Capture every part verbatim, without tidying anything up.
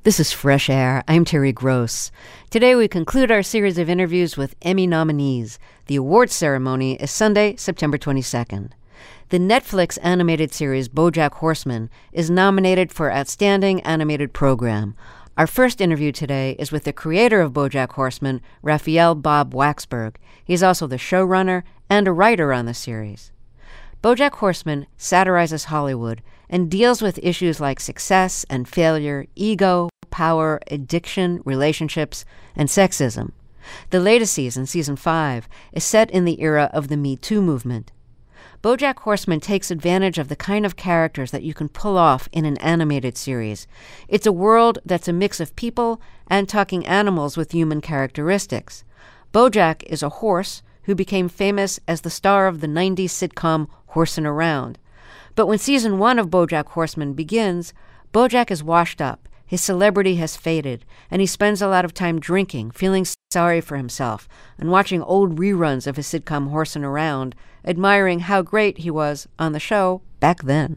This is Fresh Air. I'm Terry Gross. Today we conclude our series of interviews with Emmy nominees. The awards ceremony is Sunday, September twenty-second. The Netflix animated series BoJack Horseman is nominated for Outstanding Animated Program. Our first interview today is with the creator of BoJack Horseman, Raphael Bob Waksberg. He's also the showrunner and a writer on the series. BoJack Horseman satirizes Hollywood and deals with issues like success and failure, ego, power, addiction, relationships, and sexism. The latest season, season five, is set in the era of the Me Too movement. BoJack Horseman takes advantage of the kind of characters that you can pull off in an animated series. It's a world that's a mix of people and talking animals with human characteristics. BoJack is a horse who became famous as the star of the nineties sitcom Horsin' Around. But when season one of BoJack Horseman begins, BoJack is washed up. His celebrity has faded, and he spends a lot of time drinking, feeling sorry for himself, and watching old reruns of his sitcom Horsin' Around, admiring how great he was on the show back then.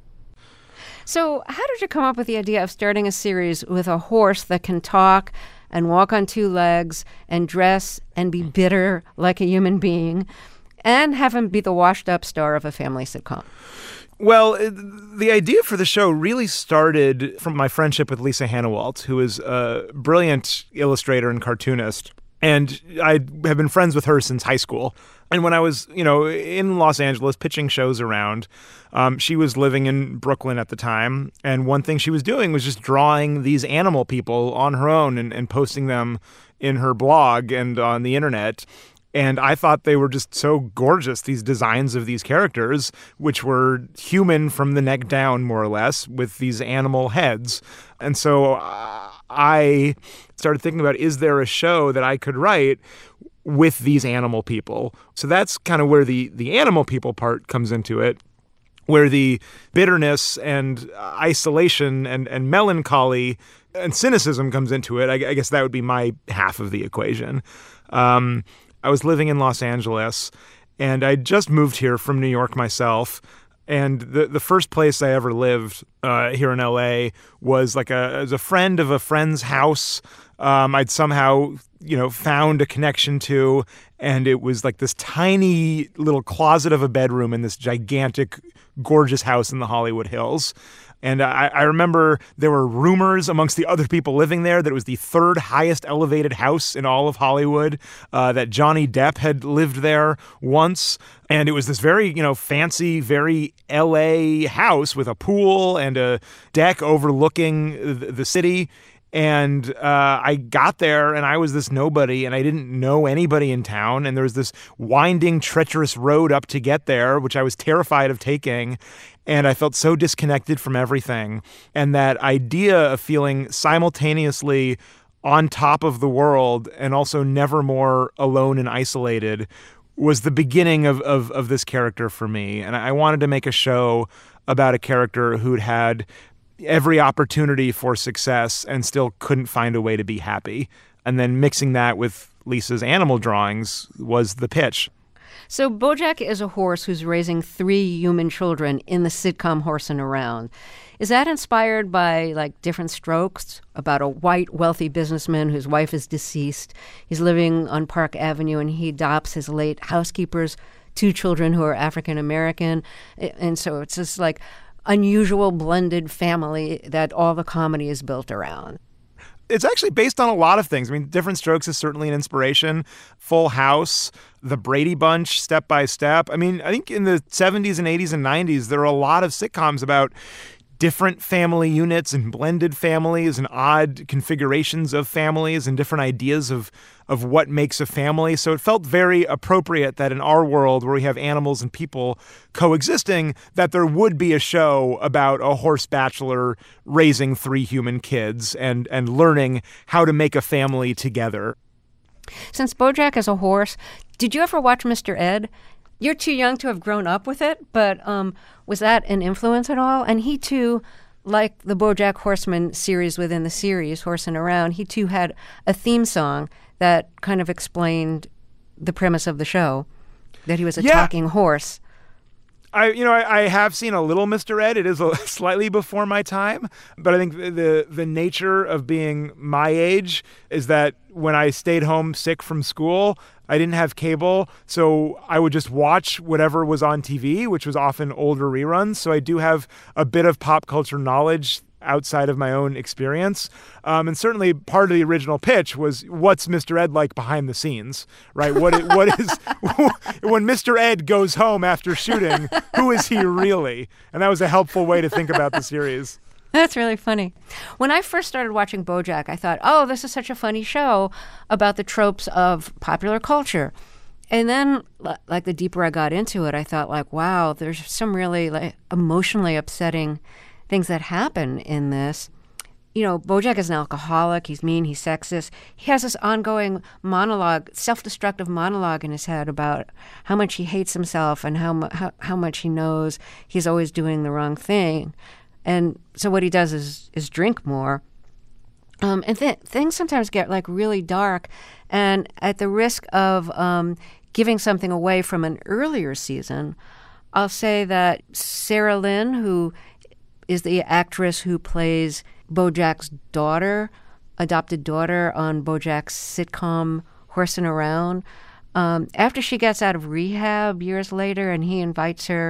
So how did you come up with the idea of starting a series with a horse that can talk and walk on two legs and dress and be bitter like a human being, and have him be the washed-up star of a family sitcom? Well, the idea for the show really started from my friendship with Lisa Hanawalt, who is a brilliant illustrator and cartoonist. And I have been friends with her since high school. And when I was, you know, in Los Angeles pitching shows around, um, she was living in Brooklyn at the time. And one thing she was doing was just drawing these animal people on her own and, and posting them in her blog and on the internet. And I thought they were just so gorgeous, these designs of these characters, which were human from the neck down, more or less, with these animal heads. And so uh, I started thinking about, is there a show that I could write with these animal people? So that's kind of where the, the animal people part comes into it, where the bitterness and isolation and, and melancholy and cynicism comes into it. I, I guess that would be my half of the equation. Um, I was living in Los Angeles, and I just moved here from New York myself. And the the first place I ever lived uh, here in L A was like a as a friend of a friend's house. Um, I'd somehow, you know, found a connection to, and it was like this tiny little closet of a bedroom in this gigantic, gorgeous house in the Hollywood Hills. And I, I remember there were rumors amongst the other people living there that it was the third highest elevated house in all of Hollywood, uh, that Johnny Depp had lived there once. And it was this very, you know, fancy, very L A house with a pool and a deck overlooking the, the city. And uh, I got there, and I was this nobody, and I didn't know anybody in town. And there was this winding, treacherous road up to get there, which I was terrified of taking. And I felt so disconnected from everything. And that idea of feeling simultaneously on top of the world and also never more alone and isolated was the beginning of, of, of this character for me. And I wanted to make a show about a character who'd had every opportunity for success and still couldn't find a way to be happy. And then mixing that with Lisa's animal drawings was the pitch. So BoJack is a horse who's raising three human children in the sitcom Horsin' Around. Is that inspired by, like, different strokes about a white, wealthy businessman whose wife is deceased? He's living on Park Avenue, and he adopts his late housekeeper's two children who are African American. And so it's just like unusual blended family that all the comedy is built around. It's actually based on a lot of things. I mean, Different Strokes is certainly an inspiration. Full House, The Brady Bunch, Step by Step. I mean, I think in the seventies and eighties and nineties, there were a lot of sitcoms about different family units and blended families and odd configurations of families and different ideas of of what makes a family. So it felt very appropriate that in our world, where we have animals and people coexisting, that there would be a show about a horse bachelor raising three human kids and and learning how to make a family together. Since BoJack is a horse, did you ever watch Mister Ed? You're too young to have grown up with it, but um, was that an influence at all? And he, too, like the BoJack Horseman series within the series, Horsin' Around, he, too, had a theme song that kind of explained the premise of the show, that he was a yeah. talking horse. I, you know, I, I have seen a little Mister Ed. It is a, slightly before my time, but I think the the nature of being my age is that when I stayed home sick from school, I didn't have cable, so I would just watch whatever was on T V, which was often older reruns. So I do have a bit of pop culture knowledge outside of my own experience. Um, and certainly part of the original pitch was, what's Mister Ed like behind the scenes, right? What is, what is when Mister Ed goes home after shooting, who is he really? And that was a helpful way to think about the series. That's really funny. When I first started watching BoJack, I thought, oh, this is such a funny show about the tropes of popular culture. And then, like, the deeper I got into it, I thought, like, wow, there's some really like emotionally upsetting things that happen in this. You know, BoJack is an alcoholic. He's mean. He's sexist. He has this ongoing monologue, self-destructive monologue in his head about how much he hates himself and how mu- how, how much he knows he's always doing the wrong thing. And so what he does is is drink more. Um, and th- things sometimes get like really dark. And at the risk of um, giving something away from an earlier season, I'll say that Sarah Lynn, who is the actress who plays BoJack's daughter, adopted daughter on BoJack's sitcom Horsing Around, um, after she gets out of rehab years later and he invites her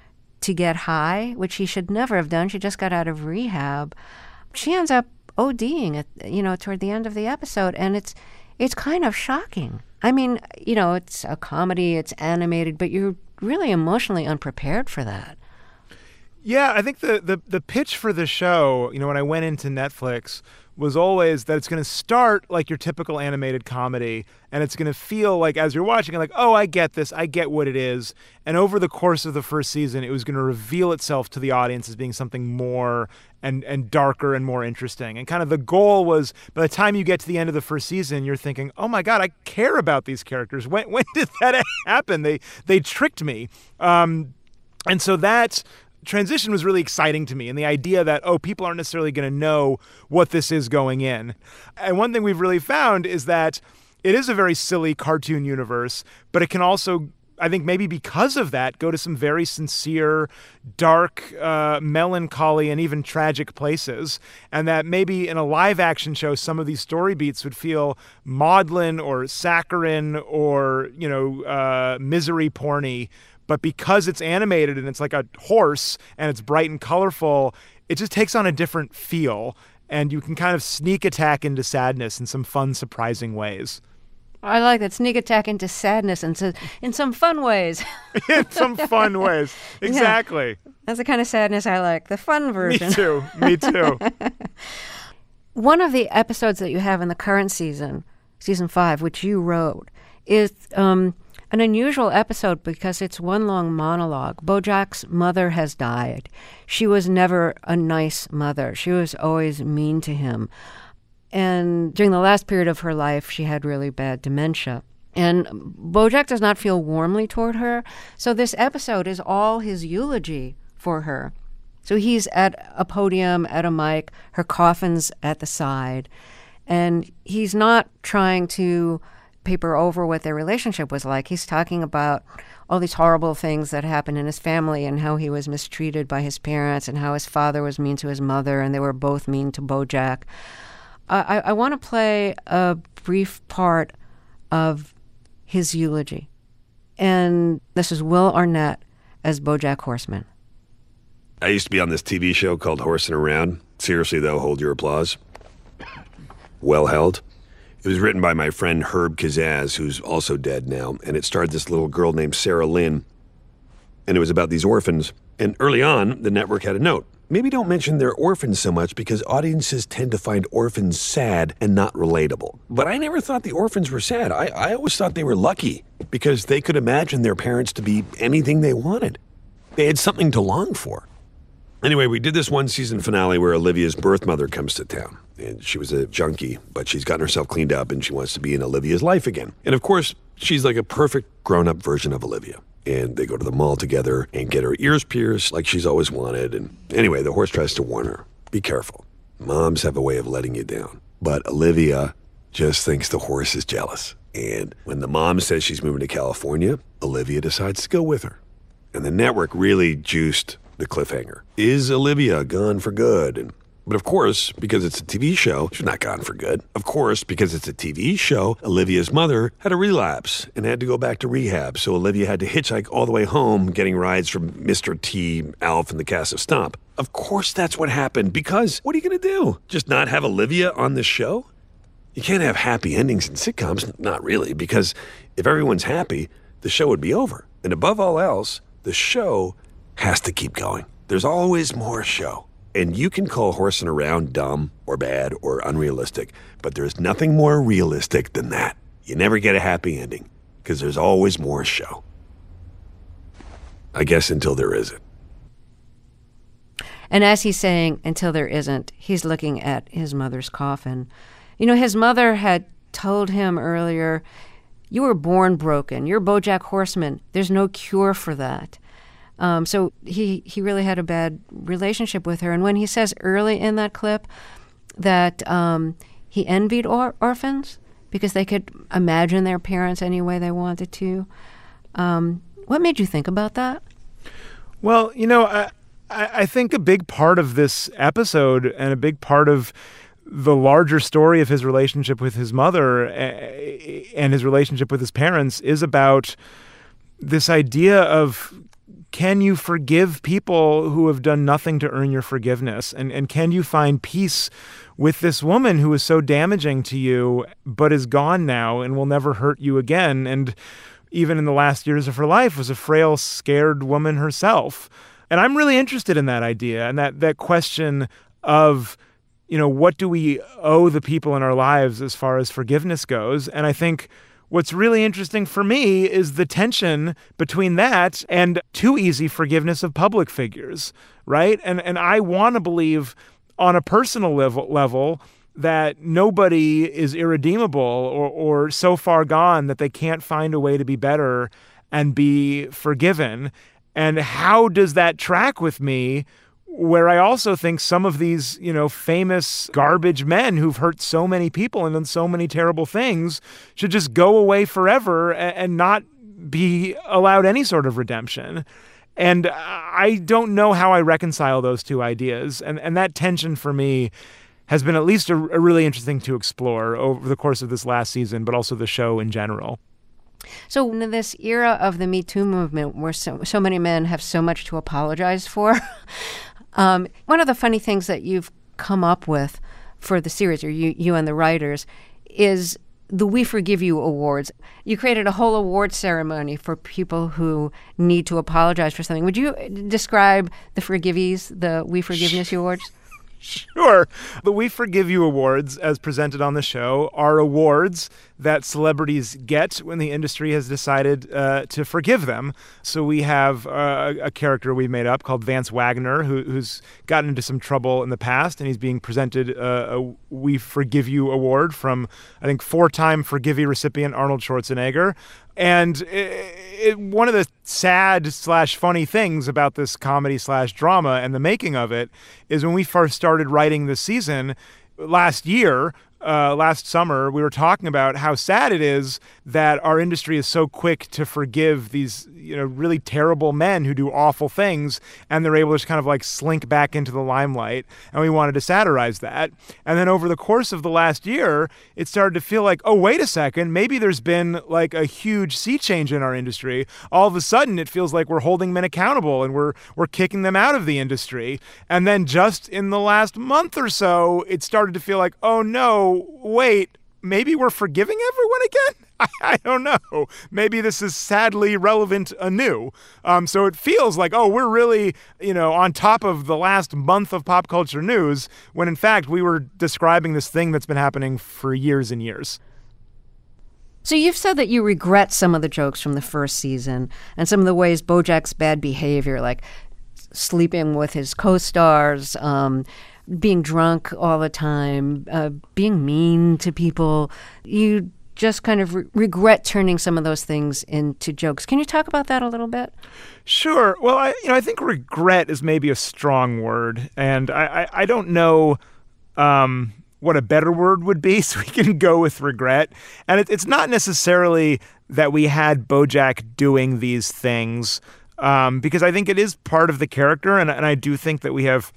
to get high, which he should never have done. She just got out of rehab. She ends up ODing at, you know, toward the end of the episode, and it's it's kind of shocking. I mean, you know, it's a comedy, it's animated, but you're really emotionally unprepared for that. Yeah, I think the, the, the pitch for the show, you know, when I went into Netflix, was always that it's going to start like your typical animated comedy, and it's going to feel like, as you're watching it, like, oh, I get this, I get what it is. And over the course of the first season, it was going to reveal itself to the audience as being something more and, and darker and more interesting. And kind of the goal was, by the time you get to the end of the first season, you're thinking, oh my God, I care about these characters. When when did that happen? They, they tricked me. Um, and so that's... transition was really exciting to me, and the idea that, oh, people aren't necessarily going to know what this is going in. And one thing we've really found is that it is a very silly cartoon universe, but it can also, I think maybe because of that, go to some very sincere, dark, uh, melancholy, and even tragic places. And that maybe in a live action show, some of these story beats would feel maudlin or saccharine or, you know, uh, misery porny. But because it's animated and it's like a horse and it's bright and colorful, it just takes on a different feel. And you can kind of sneak attack into sadness in some fun, surprising ways. I like that. Sneak attack into sadness and so, in some fun ways. In some fun ways. Exactly. Yeah. That's the kind of sadness I like. The fun version. Me too. Me too. One of the episodes that you have in the current season, season five, which you wrote, is... Um, an unusual episode because it's one long monologue. BoJack's mother has died. She was never a nice mother. She was always mean to him. And during the last period of her life, she had really bad dementia. And BoJack does not feel warmly toward her. So this episode is all his eulogy for her. So he's at a podium, at a mic, her coffin's at the side. And he's not trying to paper over what their relationship was like. He's talking about all these horrible things that happened in his family and how he was mistreated by his parents and how his father was mean to his mother and they were both mean to BoJack. Uh, I, I want to play a brief part of his eulogy. And this is Will Arnett as BoJack Horseman. I used to be on this T V show called Horsing Around. Seriously, though, hold your applause. Well held. It was written by my friend Herb Kazaz, who's also dead now, and it starred this little girl named Sarah Lynn. And it was about these orphans. And early on, the network had a note. Maybe don't mention they're orphans so much because audiences tend to find orphans sad and not relatable. But I never thought the orphans were sad. I, I always thought they were lucky because they could imagine their parents to be anything they wanted. They had something to long for. Anyway, we did this one season finale where Olivia's birth mother comes to town. And she was a junkie, but she's gotten herself cleaned up and she wants to be in Olivia's life again. And of course, she's like a perfect grown-up version of Olivia. And they go to the mall together and get her ears pierced like she's always wanted. And anyway, the horse tries to warn her, be careful. Moms have a way of letting you down. But Olivia just thinks the horse is jealous. And when the mom says she's moving to California, Olivia decides to go with her. And the network really juiced the cliffhanger. Is Olivia gone for good? And But of course, because it's a T V show, she's not gone for good. Of course, because it's a T V show, Olivia's mother had a relapse and had to go back to rehab. So Olivia had to hitchhike all the way home, getting rides from Mister T, Alf, and the cast of Stomp. Of course that's what happened, because what are you going to do? Just not have Olivia on the show? You can't have happy endings in sitcoms. Not really, because if everyone's happy, the show would be over. And above all else, the show has to keep going. There's always more show. And you can call Horsing Around dumb or bad or unrealistic, but there's nothing more realistic than that. You never get a happy ending, because there's always more show. I guess until there isn't. And as he's saying, until there isn't, he's looking at his mother's coffin. You know, his mother had told him earlier, you were born broken. You're BoJack Horseman. There's no cure for that. Um, so he, he really had a bad relationship with her. And when he says early in that clip that um, he envied or- orphans because they could imagine their parents any way they wanted to, um, what made you think about that? Well, you know, I, I think a big part of this episode and a big part of the larger story of his relationship with his mother and his relationship with his parents is about this idea of, can you forgive people who have done nothing to earn your forgiveness? And and can you find peace with this woman who is so damaging to you, but is gone now and will never hurt you again? And even in the last years of her life was a frail, scared woman herself. And I'm really interested in that idea and that that question of, you know, what do we owe the people in our lives as far as forgiveness goes? And I think what's really interesting for me is the tension between that and too easy forgiveness of public figures, right? And and I want to believe on a personal level, level that nobody is irredeemable or, or so far gone that they can't find a way to be better and be forgiven. And how does that track with me, where I also think some of these, you know, famous garbage men who've hurt so many people and done so many terrible things should just go away forever and not be allowed any sort of redemption. And I don't know how I reconcile those two ideas. And and that tension for me has been at least a, a really interesting to explore over the course of this last season, but also the show in general. So in this era of the Me Too movement, where so, so many men have so much to apologize for, um, one of the funny things that you've come up with for the series, or you, you and the writers, is the We Forgive You Awards. You created a whole award ceremony for people who need to apologize for something. Would you describe the Forgivies, the We Forgiveness Awards? Sure. The We Forgive You Awards, as presented on the show, are awards that celebrities get when the industry has decided uh, to forgive them. So we have uh, a character we made up called Vance Wagner, who, who's gotten into some trouble in the past, and he's being presented uh, a We Forgive You Award from, I think, four-time Forgivey recipient Arnold Schwarzenegger. And it, it, one of the sad slash funny things about this comedy slash drama and the making of it is when we first started writing this season last year, uh, last summer, we were talking about how sad it is that our industry is so quick to forgive these, you know, really terrible men who do awful things, and they're able to just kind of like slink back into the limelight. And we wanted to satirize that. And then over the course of the last year, it started to feel like, oh, wait a second, maybe there's been like a huge sea change in our industry. All of a sudden, it feels like we're holding men accountable and we're we're kicking them out of the industry. And then just in the last month or so, it started to feel like, oh no, wait, maybe we're forgiving everyone again? I, I don't know. Maybe this is sadly relevant anew. Um, so it feels like, oh, we're really, you know, on top of the last month of pop culture news, when in fact we were describing this thing that's been happening for years and years. So you've said that you regret some of the jokes from the first season and some of the ways BoJack's bad behavior, like sleeping with his co-stars, um, being drunk all the time, uh, being mean to people. You just kind of re- regret turning some of those things into jokes. Can you talk about that a little bit? Sure. Well, I you know I think regret is maybe a strong word, and I I, I don't know um, what a better word would be, so we can go with regret. And it, it's not necessarily that we had BoJack doing these things um, because I think it is part of the character, and, and I do think that we have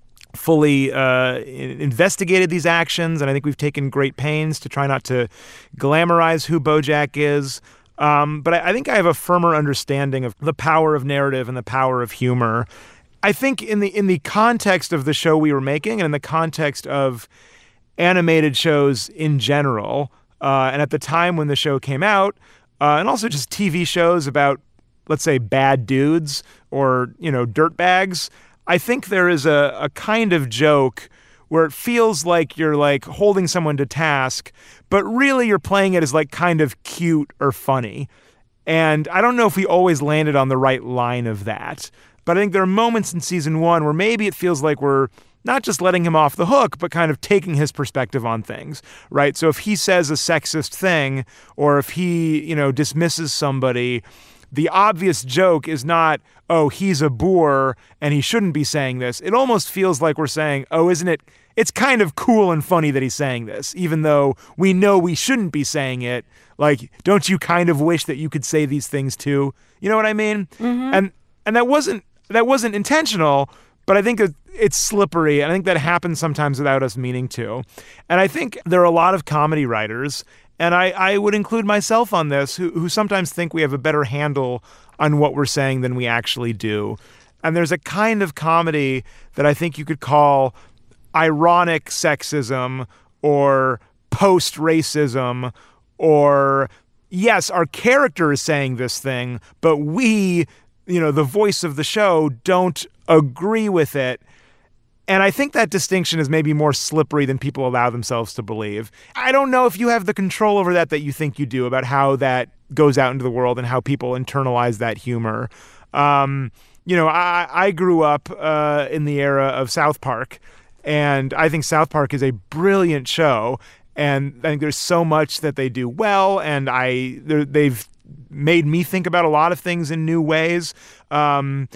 fully uh, investigated these actions, and I think we've taken great pains to try not to glamorize who Bojack is. Um, but I, I think I have a firmer understanding of the power of narrative and the power of humor. I think in the in the context of the show we were making, and in the context of animated shows in general, uh, and at the time when the show came out, uh, and also just T V shows about, let's say, bad dudes or, you know, dirtbags, I think there is a, a kind of joke where it feels like you're like holding someone to task, but really you're playing it as like kind of cute or funny. And I don't know if we always landed on the right line of that, but I think there are moments in season one where maybe it feels like we're not just letting him off the hook, but kind of taking his perspective on things, right? So if he says a sexist thing, or if he, you know, dismisses somebody, the obvious joke is not, oh, he's a boor and he shouldn't be saying this. It almost feels like we're saying, oh, isn't it? It's kind of cool and funny that he's saying this, even though we know we shouldn't be saying it. Like, don't you kind of wish that you could say these things too? You know what I mean? Mm-hmm. And and that wasn't that wasn't intentional, but I think it's slippery. And I think that happens sometimes without us meaning to. And I think there are a lot of comedy writers, and I, I would include myself on this, who, who sometimes think we have a better handle on what we're saying than we actually do. And there's a kind of comedy that I think you could call ironic sexism or post-racism, or, yes, our character is saying this thing, but we, you know, the voice of the show, don't agree with it. And I think that distinction is maybe more slippery than people allow themselves to believe. I don't know if you have the control over that that you think you do, about how that goes out into the world and how people internalize that humor. Um, you know, I, I grew up uh, in the era of South Park, and I think South Park is a brilliant show. And I think there's so much that they do well, and I they've made me think about a lot of things in new ways. Um,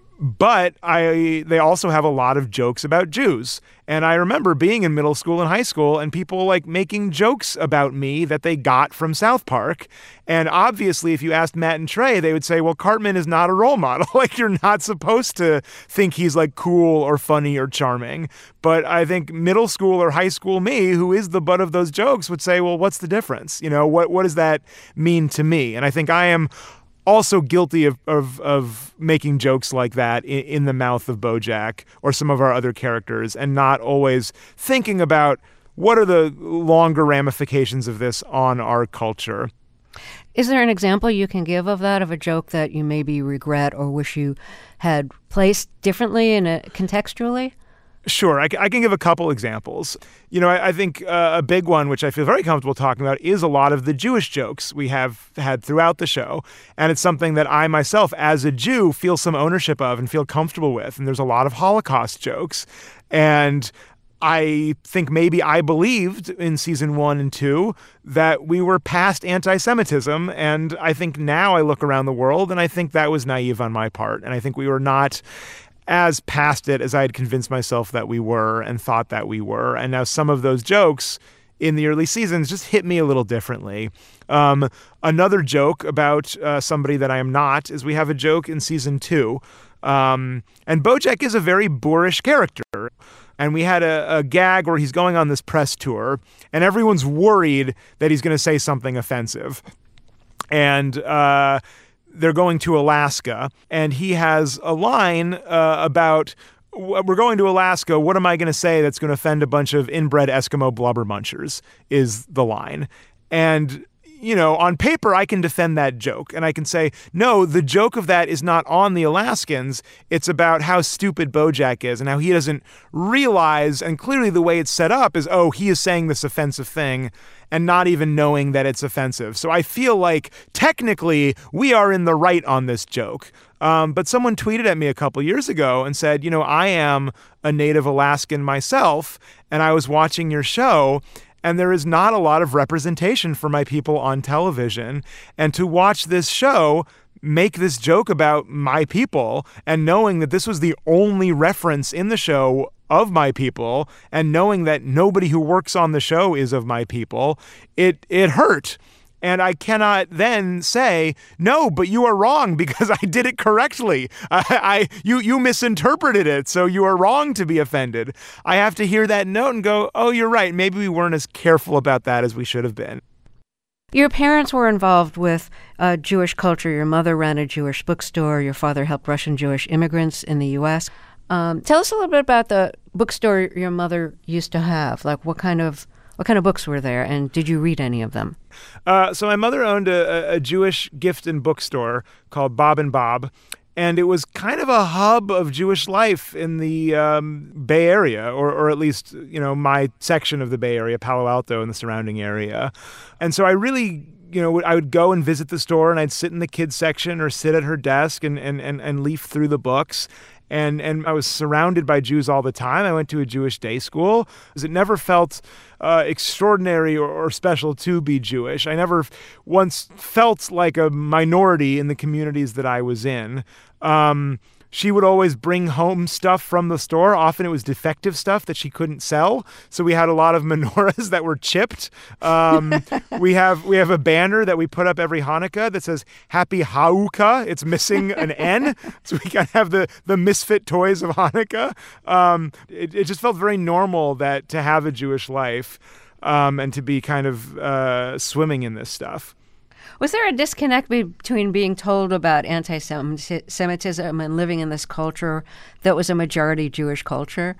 But I, they also have a lot of jokes about Jews. And I remember being in middle school and high school and people like making jokes about me that they got from South Park. And obviously, if you asked Matt and Trey, they would say, well, Cartman is not a role model. Like, you're not supposed to think he's like cool or funny or charming. But I think middle school or high school me, who is the butt of those jokes, would say, well, what's the difference? You know, what, what does that mean to me? And I think I am also guilty of, of of making jokes like that in, in the mouth of Bojack or some of our other characters, and not always thinking about what are the longer ramifications of this on our culture. Is there an example you can give of that, of a joke that you maybe regret or wish you had placed differently in a, contextually? Sure, I, I can give a couple examples. You know, I, I think uh, a big one, which I feel very comfortable talking about, is a lot of the Jewish jokes we have had throughout the show. And it's something that I myself, as a Jew, feel some ownership of and feel comfortable with. And there's a lot of Holocaust jokes. And I think maybe I believed in season one and two that we were past anti-Semitism. And I think now I look around the world and I think that was naive on my part. And I think we were not as past it as I had convinced myself that we were and thought that we were. And now some of those jokes in the early seasons just hit me a little differently. Um, another joke about uh, somebody that I am not is we have a joke in season two. Um, and Bojack is a very boorish character. And we had a, a gag where he's going on this press tour and everyone's worried that he's going to say something offensive. And, uh, they're going to Alaska, and he has a line uh, about, we're going to Alaska, what am I going to say that's going to offend a bunch of inbred Eskimo blubber munchers, is the line. And, you know, on paper, I can defend that joke, and I can say, no, the joke of that is not on the Alaskans. It's about how stupid Bojack is and how he doesn't realize, and clearly the way it's set up is, oh, he is saying this offensive thing, and not even knowing that it's offensive. So I feel like technically we are in the right on this joke. Um, but someone tweeted at me a couple years ago and said, you know, I am a native Alaskan myself, and I was watching your show, and there is not a lot of representation for my people on television. And to watch this show make this joke about my people, and knowing that this was the only reference in the show of my people, and knowing that nobody who works on the show is of my people, it it hurt. And I cannot then say, no, but you are wrong because I did it correctly. I, I you, you misinterpreted it, so you are wrong to be offended. I have to hear that note and go, oh, you're right. Maybe we weren't as careful about that as we should have been. Your parents were involved with uh, Jewish culture. Your mother ran a Jewish bookstore. Your father helped Russian Jewish immigrants in the U S. Um, tell us a little bit about the bookstore your mother used to have. Like, what kind of what kind of books were there, and did you read any of them? Uh, so my mother owned a, a Jewish gift and bookstore called Bob and Bob. And it was kind of a hub of Jewish life in the um, Bay Area, or, or at least, you know, my section of the Bay Area, Palo Alto and the surrounding area. And so I really, you know, I would go and visit the store, and I'd sit in the kids section or sit at her desk and and and, and leaf through the books. And and I was surrounded by Jews all the time. I went to a Jewish day school. It never felt uh, extraordinary or, or special to be Jewish. I never once felt like a minority in the communities that I was in. Um, she would always bring home stuff from the store. Often it was defective stuff that she couldn't sell. So we had a lot of menorahs that were chipped. Um, we have we have a banner that we put up every Hanukkah that says Happy Hanukkah. It's missing an N. So we kind of have the, the misfit toys of Hanukkah. Um, it, it just felt very normal that to have a Jewish life um, and to be kind of uh, swimming in this stuff. Was there a disconnect between being told about anti-Semitism and living in this culture that was a majority Jewish culture?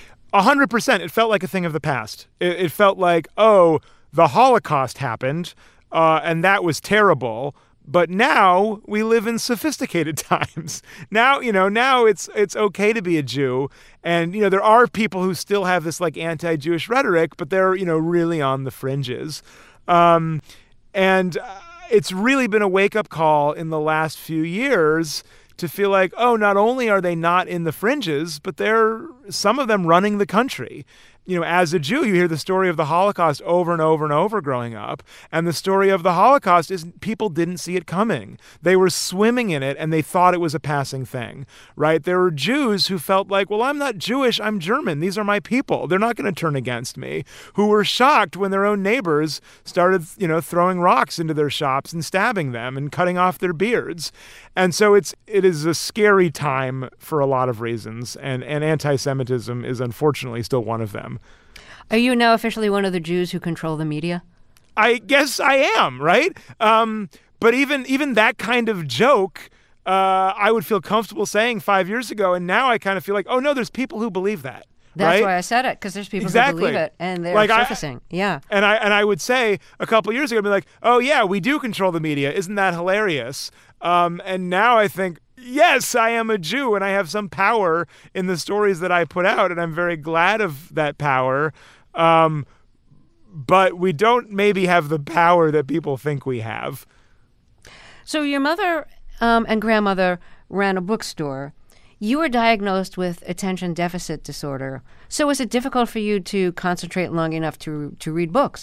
A hundred percent. It felt like a thing of the past. It, it felt like, oh, the Holocaust happened, uh, and that was terrible. But now we live in sophisticated times. Now, you know, now it's it's okay to be a Jew. And, you know, there are people who still have this like anti-Jewish rhetoric, but they're, you know, really on the fringes. Um, and uh, it's really been a wake-up call in the last few years to feel like, oh, not only are they not in the fringes, but they're, some of them, running the country. You know, as a Jew, you hear the story of the Holocaust over and over and over growing up. And the story of the Holocaust is people didn't see it coming. They were swimming in it and they thought it was a passing thing, right? There were Jews who felt like, well, I'm not Jewish, I'm German. These are my people. They're not going to turn against me. Who were shocked when their own neighbors started, you know, throwing rocks into their shops and stabbing them and cutting off their beards. And so it's it is a scary time for a lot of reasons. And, and anti-Semitism is unfortunately still one of them. Are you now officially one of the Jews who control the media? I guess I am, right? Um, but even even that kind of joke, uh, I would feel comfortable saying five years ago, and now I kind of feel like, oh no, there's people who believe that. That's right? why I said it, because there's people exactly. who believe it, and they're like surfacing. I, yeah. And I and I would say a couple of years ago, I'd be like, oh yeah, we do control the media. Isn't that hilarious? Um, and now I think, yes, I am a Jew, and I have some power in the stories that I put out, and I'm very glad of that power. Um, but we don't maybe have the power that people think we have. So your mother um, and grandmother ran a bookstore. You were diagnosed with attention deficit disorder. So was it difficult for you to concentrate long enough to to read books?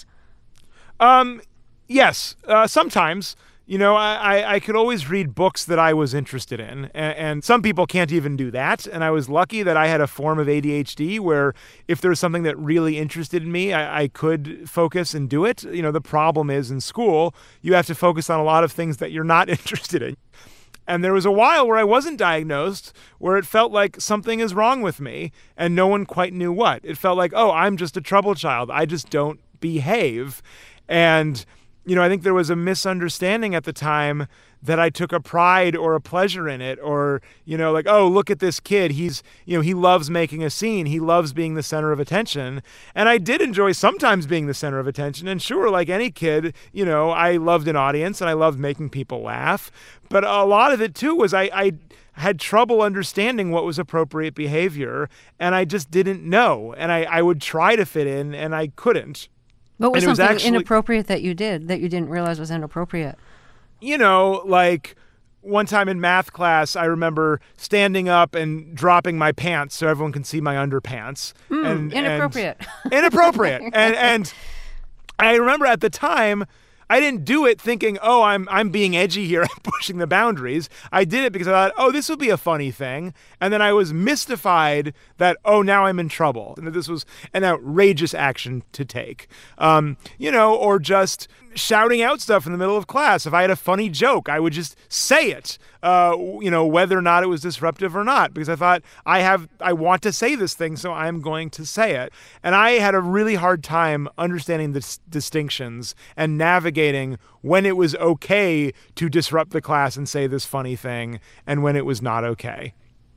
Um, yes, uh, sometimes. You know, I, I could always read books that I was interested in, and, and some people can't even do that. And I was lucky that I had a form of A D H D where if there was something that really interested me, I, I could focus and do it. You know, the problem is in school, you have to focus on a lot of things that you're not interested in. And there was a while where I wasn't diagnosed, where it felt like something is wrong with me, and no one quite knew what. It felt like, oh, I'm just a trouble child. I just don't behave. And you know, I think there was a misunderstanding at the time that I took a pride or a pleasure in it, or, you know, like, oh, look at this kid. He's, you know, he loves making a scene. He loves being the center of attention. And I did enjoy sometimes being the center of attention. And sure, like any kid, you know, I loved an audience and I loved making people laugh. But a lot of it, too, was I, I had trouble understanding what was appropriate behavior. And I just didn't know. And I, I would try to fit in and I couldn't. What was and something was actually, inappropriate that you did that you didn't realize was inappropriate? You know, like one time in math class, I remember standing up and dropping my pants so everyone can see my underpants. Mm, and, inappropriate. And inappropriate. and, and I remember at the time, I didn't do it thinking, oh, I'm I'm being edgy here, I'm pushing the boundaries. I did it because I thought, oh, this will be a funny thing. And then I was mystified that, oh, now I'm in trouble. And that this was an outrageous action to take. Um, you know, or just shouting out stuff in the middle of class. If I had a funny joke, I would just say it, uh, you know, whether or not it was disruptive or not, because I thought I have, I want to say this thing, so I'm going to say it. And I had a really hard time understanding the s- distinctions and navigating when it was okay to disrupt the class and say this funny thing and when it was not okay.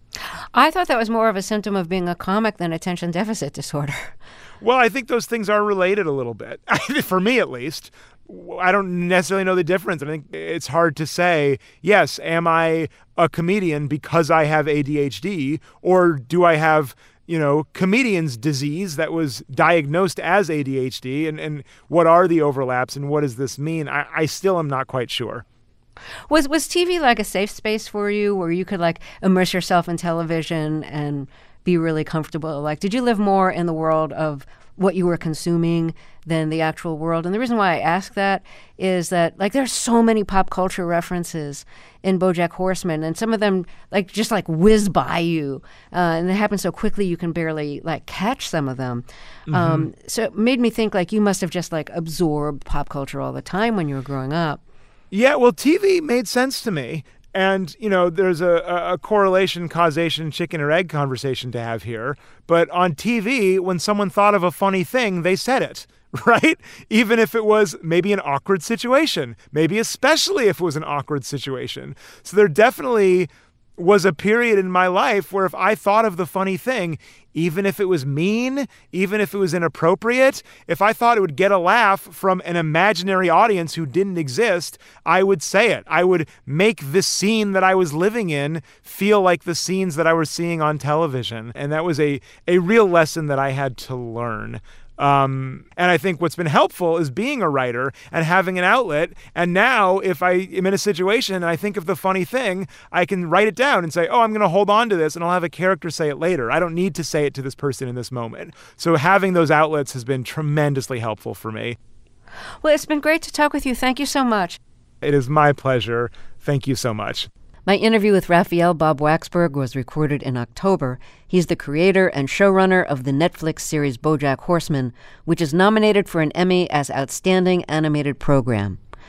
I thought that was more of a symptom of being a comic than attention deficit disorder. Well, I think those things are related a little bit, for me at least. I don't necessarily know the difference. I think it's hard to say, yes, am I a comedian because I have A D H D, or do I have, you know, comedian's disease that was diagnosed as A D H D, and, and what are the overlaps and what does this mean? I, I still am not quite sure. Was was T V like a safe space for you where you could like immerse yourself in television and be really comfortable? Like, did you live more in the world of what you were consuming than the actual world? And the reason why I ask that is that, like, there's so many pop culture references in BoJack Horseman, and some of them, like, just, like, whiz by you. Uh, and it happens so quickly you can barely, like, catch some of them. Mm-hmm. Um, so it made me think, like, you must have just, like, absorbed pop culture all the time when you were growing up. Yeah, well, T V made sense to me. And, you know, there's a, a correlation, causation, chicken or egg conversation to have here. But on T V, when someone thought of a funny thing, they said it, right? Even if it was maybe an awkward situation, maybe especially if it was an awkward situation. So there definitely was a period in my life where if I thought of the funny thing, even if it was mean, even if it was inappropriate, if I thought it would get a laugh from an imaginary audience who didn't exist, I would say it. I would make the scene that I was living in feel like the scenes that I was seeing on television. And that was a, a real lesson that I had to learn. Um, and I think what's been helpful is being a writer and having an outlet. And now if I am in a situation and I think of the funny thing, I can write it down and say, oh, I'm going to hold on to this and I'll have a character say it later. I don't need to say it to this person in this moment. So having those outlets has been tremendously helpful for me. Well, it's been great to talk with you. Thank you so much. It is my pleasure. Thank you so much. My interview with Raphael Bob Waksberg was recorded in October. He's the creator and showrunner of the Netflix series BoJack Horseman, which is nominated for an Emmy as Outstanding Animated Program.